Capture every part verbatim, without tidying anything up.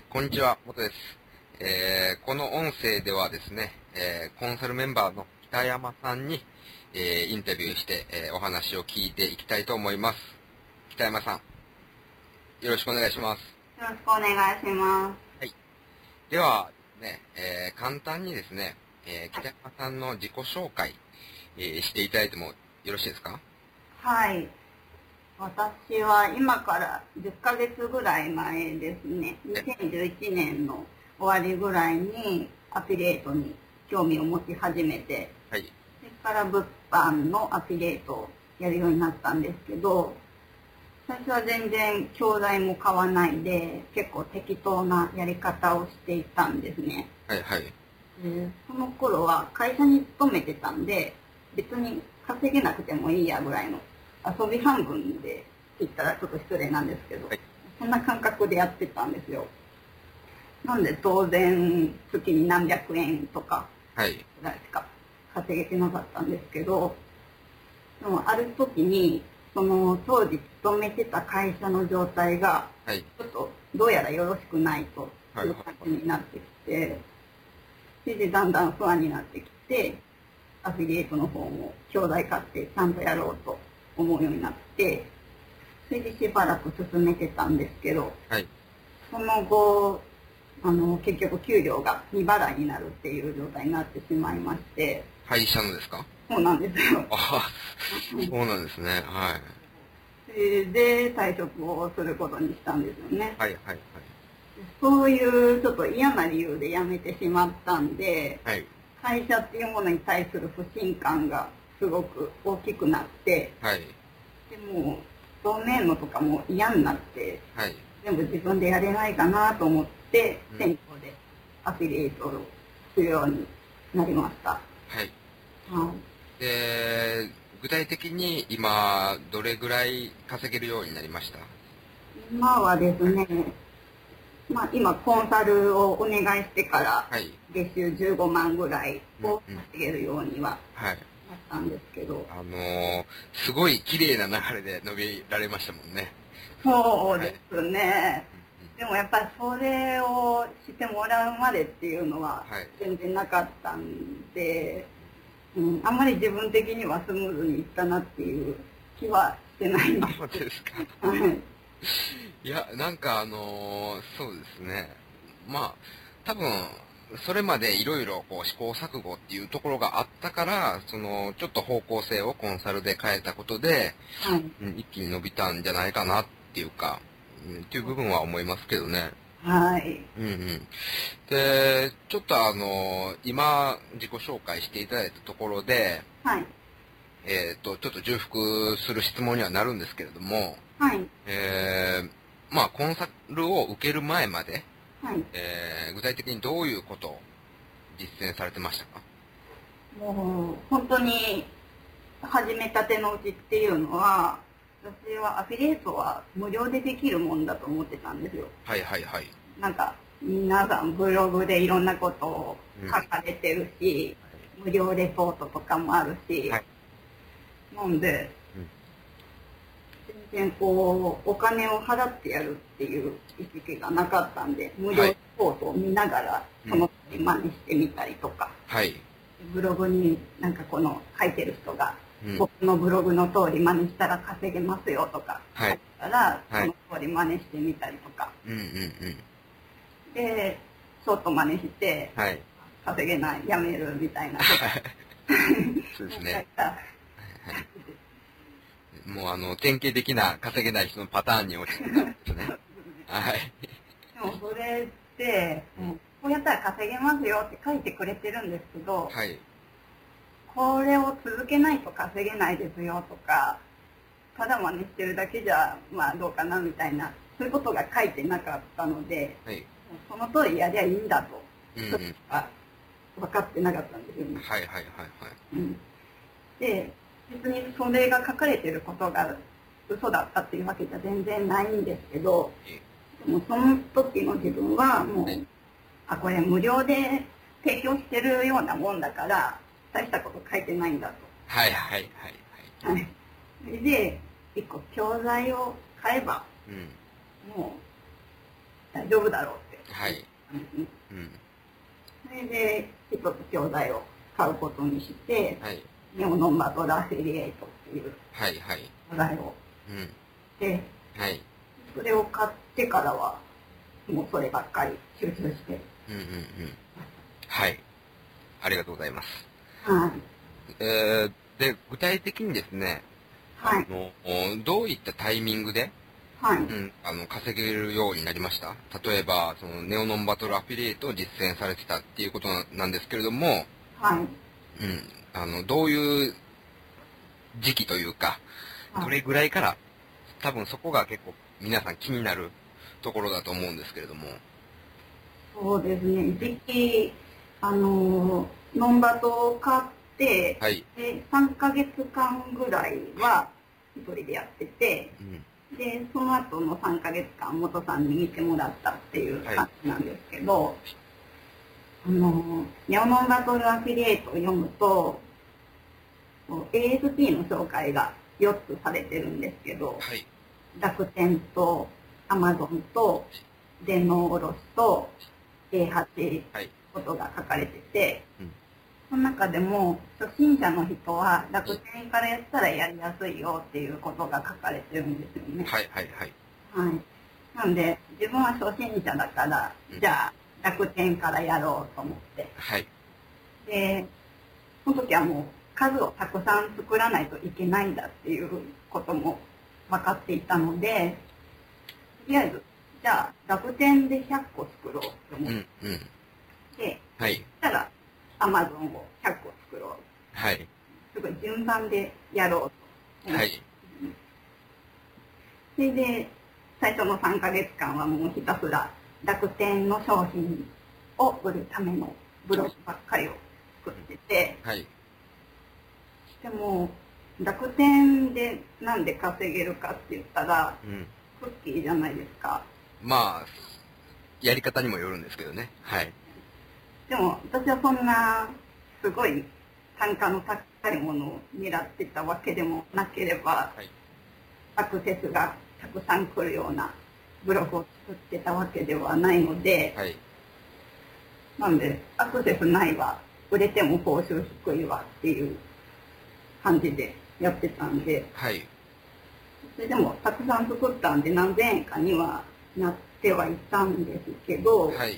こんにちは、元です。えー、この音声ではですね、えー、コンサルメンバーの北山さんに、えー、インタビューして、えー、お話を聞いていきたいと思います。北山さん、よろしくお願いします。 よろしくお願いします。 はい。では、ね、えー、簡単にですね、えー、北山さんの自己紹介、えー、していただいてもよろしいですか？ はい。私は今からじゅっかげつぐらい前ですね、にせんじゅういちねんの終わりぐらいにアフィリエイトに興味を持ち始めて、 はい。 それから物販のアフィリエイトをやるようになったんですけど、最初は全然教材も買わないで、結構適当なやり方をしていたんですね。 はいはい。 でその頃は会社に勤めてたんで、別に稼げなくてもいいやぐらいの遊び半分で言ったらちょっと失礼なんですけど、 はい、 そんな感覚でやってたんですよ。なんで当然月に何百円とかぐらいしか稼げてなかったんですけど、でもある時にその当時勤めてた会社の状態がちょっとどうやらよろしくないという感じになってきて、それでだんだん不安になってきて、アフィリエイトの方も教材買ってちゃんとやろうと思うようになって、それでしばらく進めてたんですけど、 はい。 その後あの結局給料がに払いになるっていう状態になってしまいまして。 会社のですか？ そうなんですよ。 ああ、そうなんですね。はい。 それで退職をすることにしたんですよね。 はいはいはい。 そういうちょっと嫌な理由で辞めてしまったんで、 はい。 会社っていうものに対する不信感がすごく大きくなって、 はい。 でも同年のとかも嫌になって、 はい。 全部自分でやれないかなと思って、 うん、 店舗でアフィリエイトをするようになりました。 はい。 はい。 で、具体的に今、どれぐらい稼げるようになりました？ 今はですね、まあ、今コンサルをお願いしてから月収じゅうごまんぐらいを稼げるようにはなったんですけど、 あのー、すごい綺麗な流れで伸びられましたもんね。 そうですね、はい、でもやっぱりそれをしてもらうまでっていうのは全然なかったんで、はい、うん、あんまり自分的にはスムーズにいったなっていう気はしてないんです。 そうですか。 はいいや、なんかあのー、そうですね。まあ、多分、それまでいろいろこう試行錯誤っていうところがあったから、その、ちょっと方向性をコンサルで変えたことで、はい、うん、一気に伸びたんじゃないかなっていうか、うん、っていう部分は思いますけどね。 はい。 うんうん。で、ちょっとあのー、今、自己紹介していただいたところで、はい。えっと、ちょっと重複する質問にはなるんですけれども、はい。えー、まあ、コンサルを受ける前まで、はい。えー、具体的にどういうことを実践されてましたか？ もう、本当に、始めたてのうちっていうのは、私はアフィリエイトは無料でできるもんだと思ってたんですよ。はいはいはい。なんか、皆さんブログでいろんなことを書かれてるし、うん、無料レポートとかもあるし、はい、なんで、全然こうお金を払ってやるっていう意識がなかったんで、無料レポートを見ながらその通り真似してみたりとか、はい、ブログになんかこの書いてる人が、うん、僕のブログの通り真似したら稼げますよとか書いたら、はい、その通り真似してみたりとか、うんうんうん、でちょっと真似して、はい、稼げないやめるみたいなそうですねもうあの典型的な稼げない人のパターンに落ちてたんですね。はい。 でもそれって、うん、こうやったら稼げますよって書いてくれてるんですけど、はい、これを続けないと稼げないですよとか、ただ真似してるだけじゃまあどうかなみたいな、そういうことが書いてなかったので、はい、その通りやりゃいいんだと、うんうん、分かってなかったんですよね。はいはいはいはい。うん、で別にそれが書かれてることが嘘だったっていうわけじゃ全然ないんですけど、でもその時の自分はもう、あ、これ無料で提供してるようなもんだから大したこと書いてないんだと。はいはいはいはい。それで一個教材を買えば、うん、もう大丈夫だろうってはい。うん。 それで、一つ教材を買うことにして、はい。ネオノンバトルアフィリエイトっていう、はいはい。教材を。うん。で、はい。それを買ってからは、もうそればっかり集中して。うんうんうん。 はい。ありがとうございます。はい。えー、で、具体的にですね、はい。あの、どういったタイミングで、はい。うん、あの、稼げるようになりました？例えば、その、ネオノンバトルアフィリエイトを実践されてたっていうことなんですけれども、はい。うん、あの、どういう時期というか、どれぐらいから、多分そこが結構皆さん気になるところだと思うんですけれども。 そうですね、時期、あの、ノンバトを買って、はい、でさんかげつかんぐらいは一人でやってて、うん、で、その後のさんかげつかん元さんに見てもらったっていう感じなんですけど、はい、あの、ネオノンバトルアフィリエイトを読むと、エーエスピー の紹介がよっつされてるんですけど、はい、楽天とアマゾンと電脳卸と エーはち ことが書かれてて、うん、その中でも初心者の人は楽天からやったらやりやすいよっていうことが書かれてるんですよね。はいはいはい。はい。なんで自分は初心者だから、うん、じゃあ楽天からやろうと思って。はい。で、その時はもう数をたくさん作らないといけないんだっていうことも分かっていたので、とりあえず、じゃあ楽天でひゃっこ作ろうと思って、うんうん、で、はい、そしたらアマゾンをひゃっこ作ろう。はい。すごい順番でやろうと思って。はい。それで、最初のさんかげつかんはもうひたすら楽天の商品を売るためのブログばっかりを作ってて、はい。でも、楽天でなんで稼げるかって言ったら、うん、クッキーじゃないですか。 まあ、やり方にもよるんですけどね。はい。 でも、私はそんな、すごい単価の高いものを狙ってたわけでもなければ、はい、アクセスがたくさん来るようなブログを作ってたわけではないので、はい、なんで、アクセスないわ、売れても報酬低いわっていう感じでやってたんで、はい、それでもたくさん作ったんで何千円かにはなってはいたんですけど、はい、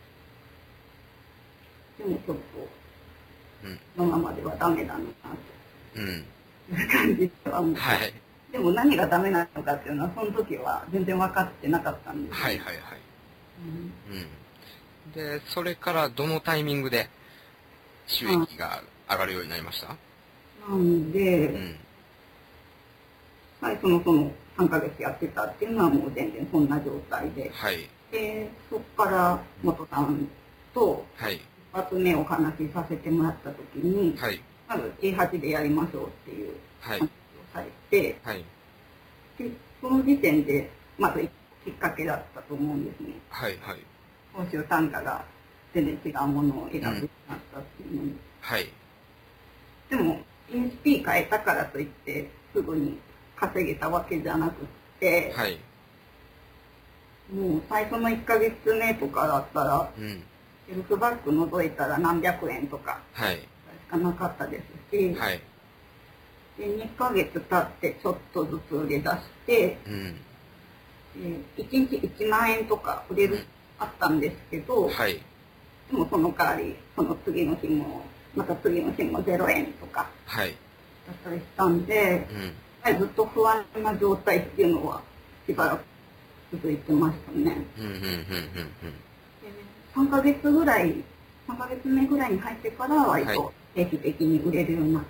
でもちょっと、うん、そのままではダメだなと、うん、いう感じでは思って、はい、でも何がダメなのかっていうのはその時は全然分かってなかったんです、ね、はいはいはい、 うんうん、でそれからどのタイミングで収益が上がるようになりました？ なんで、うん、最初のそのさんかげつやってたっていうのはもう全然そんな状態で、はい、でそこから元さんと一発目お話しさせてもらった時に、はい、まず エーはち でやりましょうっていう話をされて、はい、でその時点でまずきっかけだったと思うんですね。はいはい、報酬単価が全然違うものを選ぶようになったっていうのに、うん、はい、でも エーエスピー 変えたからといってすぐに稼げたわけじゃなくて、はい、もう最初のいっかげつめとかだったら、うん、セルフバッグ除いたら何百円とかしかなかったですし、はい、でにかげつ経ってちょっとずつ売れ出して、うん、でいちにちいちまんえんとか売れる、うん、あったんですけど、はい、でもその代わりその次の日もまた次の日もゼロえんとかだったりしたんで、はい、ずっと不安な状態っていうのはしばらく続いてましたね。さんかげつぐらい、さんかげつめぐらいに入ってから割と定期的に売れるようになって、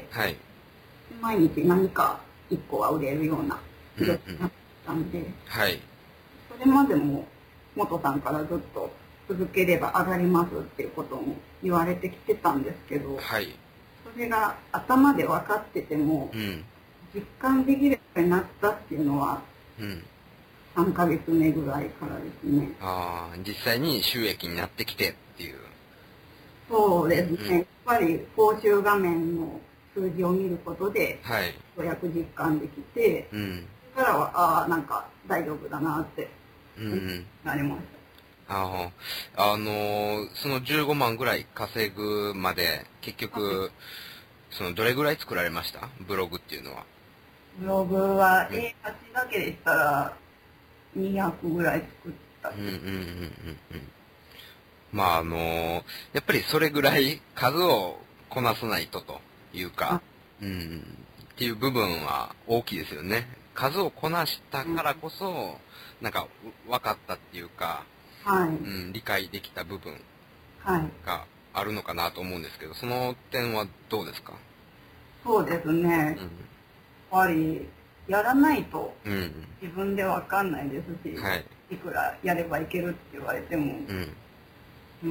はい、毎日何かいっこは売れるような状態になったんで、はい、それまでも元さんからずっと続ければ上がりますっていうことも言われてきてたんですけど、はい、それが頭で分かってても、うん、実感できるようになったっていうのは、うん、さんかげつめぐらいからですね。ああ、実際に収益になってきてっていう。 そうですね。うん、やっぱり報酬画面の数字を見ることで、はい、ようやく実感できて、うん、それからは、ああ、なんか大丈夫だなって、うん、なりました。 ああ、あのー、そのじゅうごまんぐらい稼ぐまで、結局、その、どれぐらい作られましたブログっていうのは。 ブログは エーはち だけでしたら、にひゃくぐらい作った。 うんうんうんうんうん。まああのー、やっぱりそれぐらい数をこなさないとというか、うん、っていう部分は大きいですよね。数をこなしたからこそ、うん、なんか分かったっていうか、 はい、 うん、理解できた部分があるのかなと思うんですけど、その点はどうですか？ そうですね。うん、やっぱりやらないと自分で分かんないですし、うん、はい、いくらやればいけるって言われても、うんうん、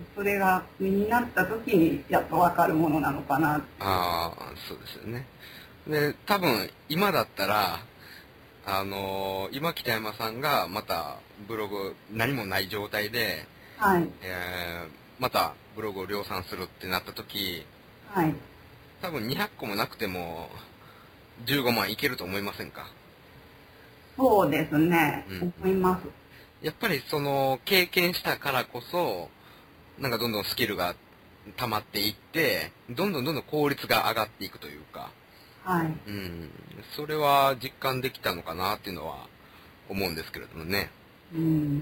それが身になった時にやっと分かるものなのかなって。 ああ、そうですよね。で、多分今だったら、あのー、今北山さんがまたブログ何もない状態で、はい、えー、またブログを量産するってなった時、はい、多分にひゃっこもなくてもじゅうごまんいけると思いませんか？ そうですね、うん、思います。 やっぱりその経験したからこそ、なんかどんどんスキルが溜まっていって、どんどんどんどん効率が上がっていくというか、はい。うん。それは実感できたのかなっていうのは思うんですけれどもね。うん。うんうんうん。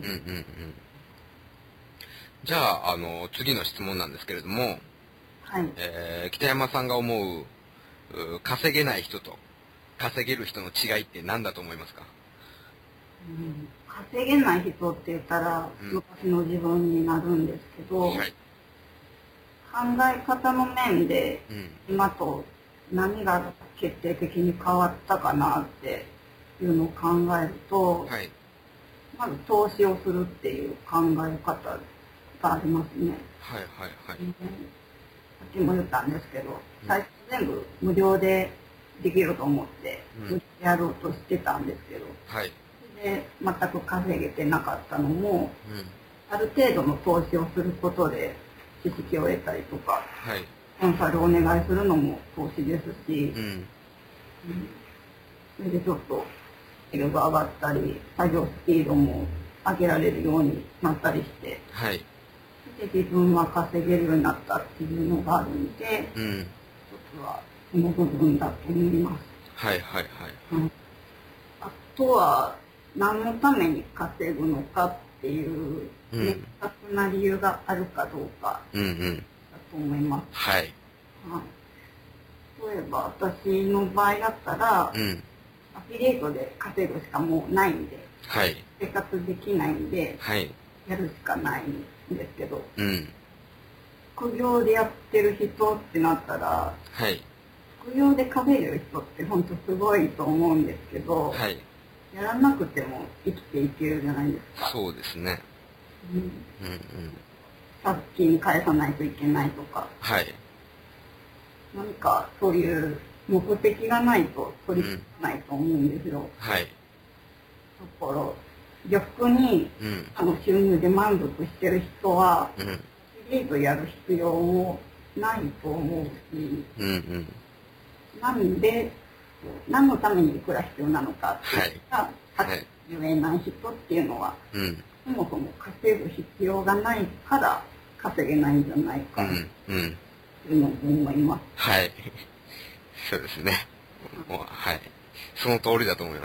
じゃあ、あの、次の質問なんですけれども、はい。えー、北山さんが思う、う稼げない人と稼げる人の違いって何だと思いますか？ うん、稼げない人って言ったら、うん、昔の自分になるんですけど、はい、考え方の面で、うん、今と何が決定的に変わったかなっていうのを考えると、はい、まず投資をするっていう考え方がありますね。はいはいはい。うん、さっきも言ったんですけど、最初全部無料でできると思って、うん、やろうとしてたんですけど、はい、で全く稼げてなかったのも、うん、ある程度の投資をすることで知識を得たりとか、はい、コンサルをお願いするのも投資ですし、うんうん、それでちょっとスキルが上がったり作業スピードも上げられるようになったりして、はい、で自分は稼げるようになったっていうのがあるんで、うん、一つはその部分だと思います。はいはいはい、うん、あとは何のために稼ぐのかっていう明確な理由があるかどうかだと思います。はい。はい、例えば私の場合だったら、うん、アフィリエイトで稼ぐしかもうないんで、はい、生活できないんで、はい、やるしかないんですけど、うん、副業でやってる人ってなったら、はい、副業で稼げる人って本当すごいと思うんですけど、はい、やらなくても生きていけるじゃないですか。そうですね。うん。うんうん。借金返さないといけないとか。はい。何かそういう目的がないと取り組まないと思うんですよ。うん、はい。だから逆に、うん、あの収入で満足してる人は、うん、アフィリエイトやる必要もないと思うし、うんうん、なんで何のためにいくら必要なのかっていうか、はい、言えない人っていうのは、うん、そもそも稼ぐ必要がないから稼げないんじゃないかというのを思います。はい、そうですね。もうはい、その通りだと思います。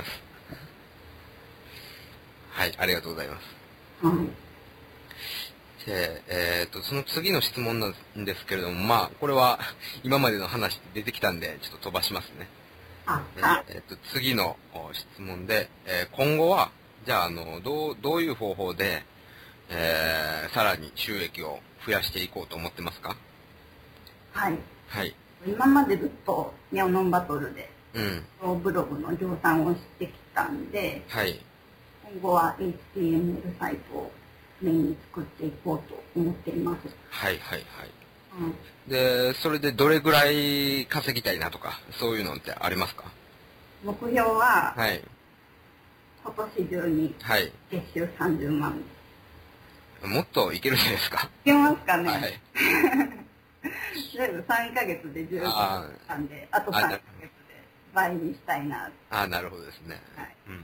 はい、ありがとうございます。はい。で、えっと、その次の質問なんですけれども、まあ、これは今までの話出てきたんで、ちょっと飛ばしますね。えー、と次の質問で、えー、今後はじゃあ、あのどうどういう方法で、えー、さらに収益を増やしていこうと思ってますか？はい、はい、今までずっとネオノンバトルで、うん、ブログの量産をしてきたんで、はい、今後は エイチティーエムエル サイトをメインに作っていこうと思っています。はいはいはい。うん、で、それでどれぐらい稼ぎたいなとか、そういうのってありますか？目標は、はい、今年中に月収さんじゅうまん。はい、もっといけるじゃないですか。いけますかね。はい。全部さんかげつでじゅうごなんで、あとさんかげつで倍にしたいな。ああ、なるほどですね。はい。うんうん。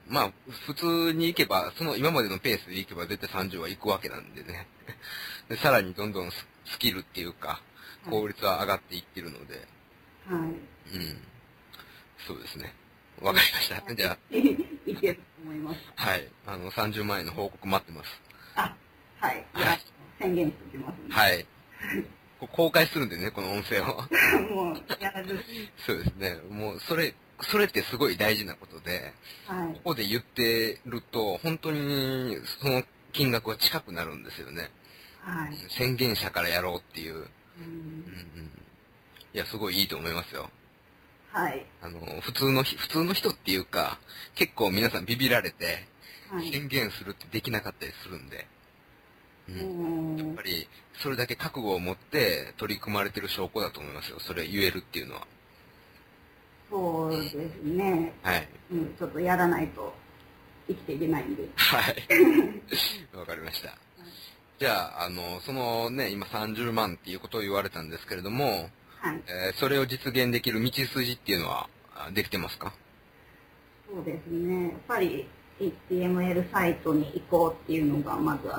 まあ、普通に行けば、その今までのペースで行けば絶対さんじゅうは行くわけなんでね。でさらにどんどんスキルっていうか、効率は上がっていってるので。 はい。うん。 そうですね。わかりました。じゃあ。 いけると思います。 はい。あの、さんじゅうまんえんの報告待ってます。 あ、はい。はい。宣言しておきますね。 はい。公開するんでね、この音声を。 もう、やらず。 そうですね。もう、それ、それってすごい大事なことで、はい、ここで言ってると、本当にその金額は近くなるんですよね。はい、宣言者からやろうっていう。うん、うん、いや、すごいいいと思いますよ。はい。あの、普通の、普通の人っていうか、結構皆さんビビられて、宣言するってできなかったりするんで。うん、やっぱり、それだけ覚悟を持って取り組まれてる証拠だと思いますよ。それ言えるっていうのは。 そうですね。はい。うん、ちょっとやらないと生きていけないんで。 はい。わかりました。じゃあ、あの、そのね、今さんじゅうまんっていうことを言われたんですけれども、はい。えー、それを実現できる道筋っていうのはできてますか？ そうですね。やっぱり エイチティーエムエル サイトに行こうっていうのがまずあって、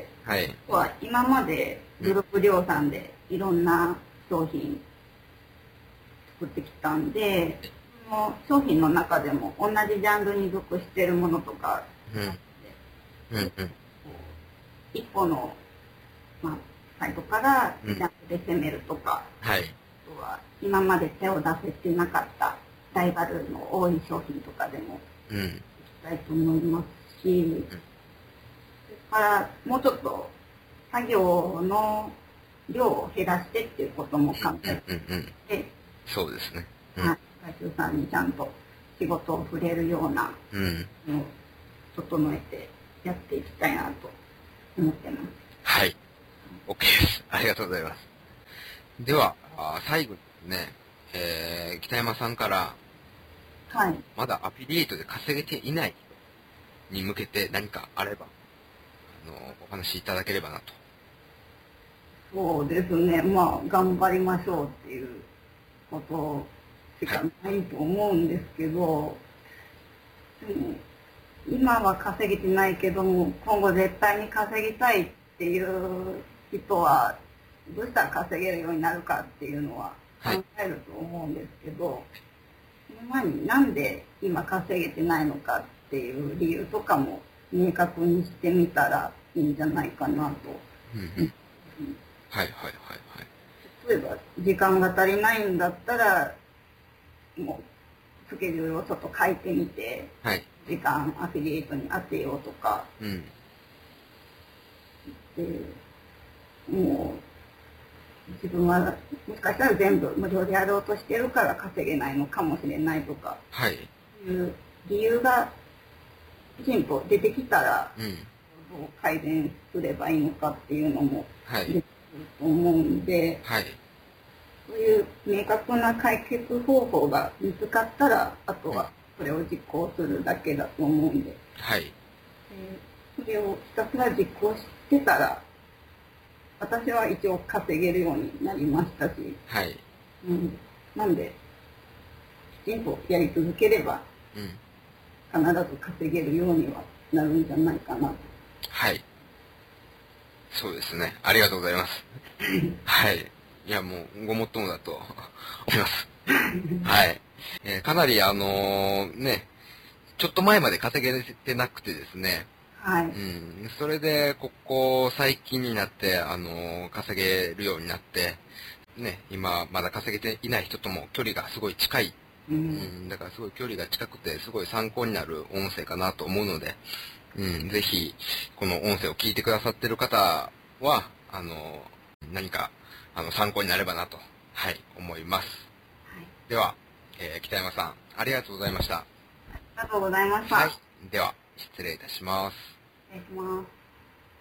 はい。は今までグループ量産でいろんな商品作ってきたんで、その商品の中でも同じジャンルに属しているものとか、うんうんうん、一個の、まあ、サイトからジャンルで攻めるとか、うん、はい、あとは今まで手を出せてなかったライバルの多い商品とかでもいきたいと思いますし、うん、それからもうちょっと作業の量を減らしてっていうことも考えて、うんうんうん、 そうですね。 うん、はい、外注さんにちゃんと仕事を触れるようなのを整えてやっていきたいなと思ってます。 はい。OK です。ありがとうございます。では、あ最後にね、えー、北山さんから、はい。まだアフィリエイトで稼げていない人に向けて何かあれば、あの、お話しいただければなと。 そうですね。まあ、頑張りましょうっていうことしかないと思うんですけど、はい、でも今は稼げてないけども、今後絶対に稼ぎたいっていう人は、どうしたら稼げるようになるかっていうのは考えると思うんですけど、はい、その前になんで今稼げてないのかっていう理由とかも明確にしてみたらいいんじゃないかなと。うんうん、 はいはいはいはい。 例えば時間が足りないんだったら、もうスケジュールをちょっと変えてみて、はい、時間アフィリエイトに当てようとか、うん、でもう自分はもしかしたら全部無料でやろうとしてるから稼げないのかもしれないとか、はい、いう理由がきちんと出てきたら、うん、どう改善すればいいのかっていうのも出てくると思うんで、はい、そういう明確な解決方法が見つかったら、あとはそれを実行するだけだと思うんで、はい、でそれをひたすら実行してたら、私は一応稼げるようになりましたし、はい、うん、なんできちんとやり続ければ、うん、必ず稼げるようにはなるんじゃないかなと。 はい、そうですね。ありがとうございます。はい。いや、もう、ごもっともだと思います。はい。えー、かなり、あのー、ね、ちょっと前まで稼げてなくてですね。はい。うん。それで、ここ最近になって、あのー、稼げるようになって、ね、今、まだ稼げていない人とも距離がすごい近い。うん。うん、だからすごい距離が近くて、すごい参考になる音声かなと思うので、うん、ぜひ、この音声を聞いてくださってる方は、あのー、何か、あの、参考になればなと、はい、思います。はい、では、えー、北山さん、ありがとうございました。 ありがとうございました。はい。 では、失礼いたします。 失礼します。